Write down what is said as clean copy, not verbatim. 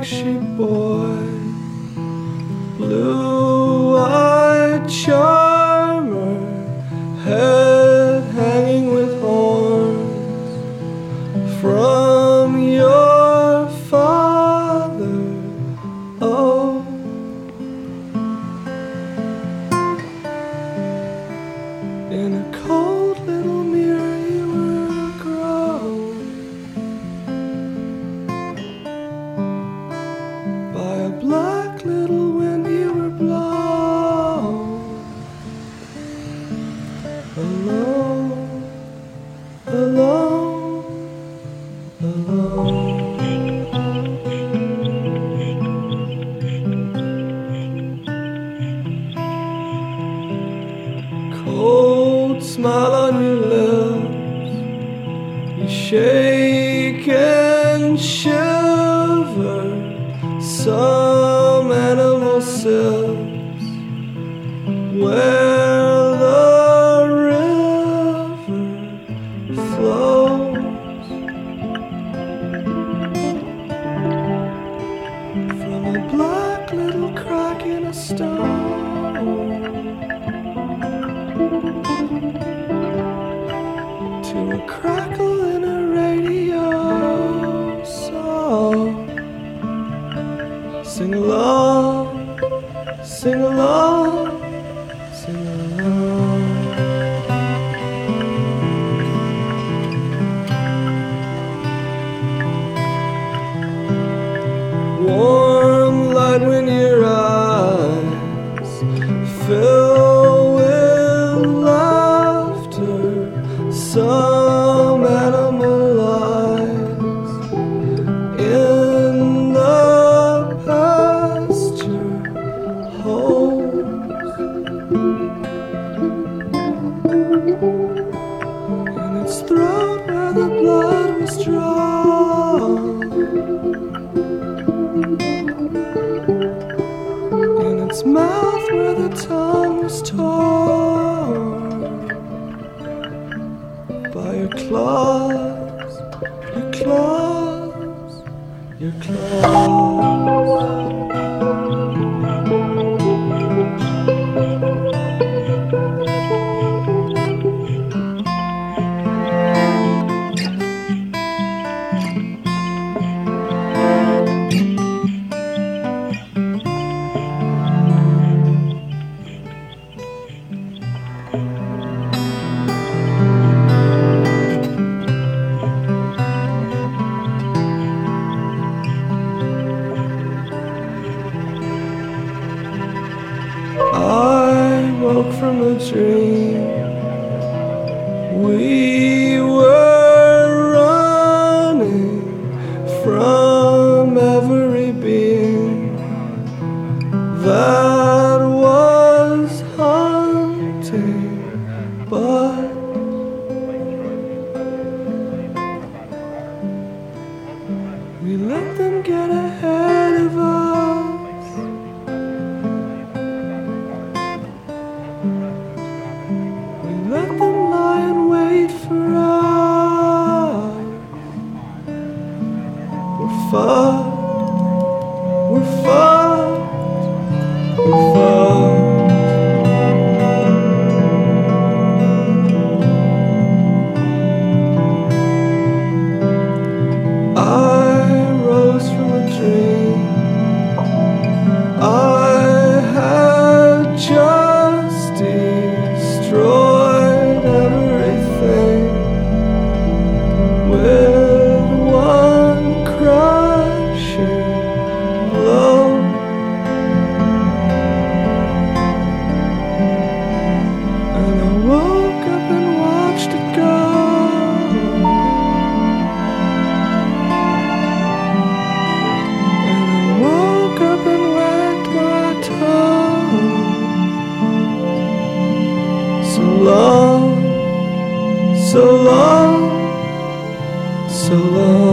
black sheep boy, blue-eyed charmer, head hanging with horns from your father. Oh, in a cold little mirror you were grown by a black little wind you were blown. Alone, alone, alone. Cold smile on your lips, you shake and shiver. Some animal sips where the river flows from a black little crack in a stone to a crackle in a radio song. Sing along, sing along, sing along. Warm light when your eyes fill with laughter. Some animal lies in the pasture holes, in its throat where the blood was drawn, in its mouth where the tongue was torn by your claws, your claws, your claws. I woke from a dream. We were running from every being that was hunting, but we let them get ahead of us. Let them lie and wait for us. We're fucked, we're fucked, we're fucked. I rose from a dream. I had just destroyed everything with one crashing blow. And I woke up and watched it go. And I woke up and wagged my tongue. So long, so long, so long.